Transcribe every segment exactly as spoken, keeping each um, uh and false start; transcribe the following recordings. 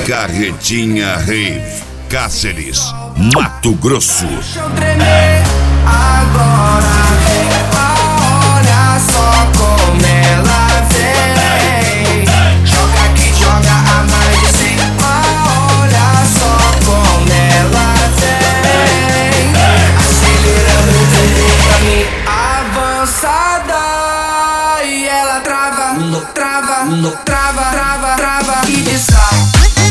Carretinha Rave, Cáceres, Mato Grosso. Deixa eu tremer agora. Olha só como ela vem. Joga aqui, joga a mais de cem. Olha só como ela vem. Acelerando o bumbum pra mim, avançada. E ela trava, trava, trava, trava, trava e destrai.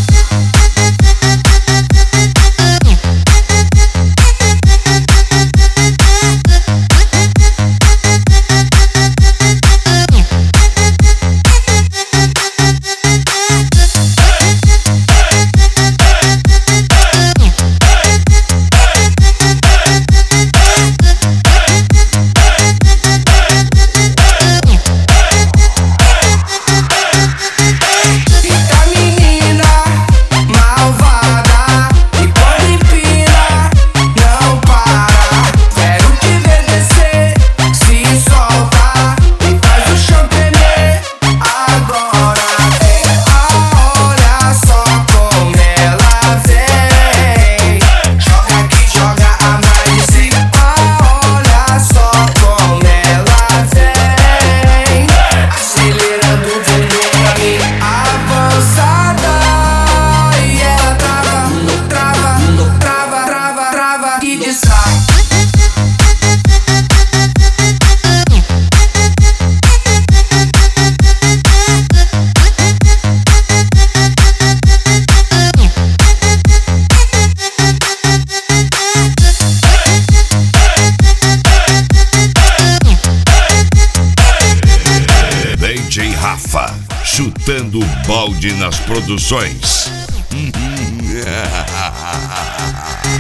D J Rafa, chutando balde nas produções.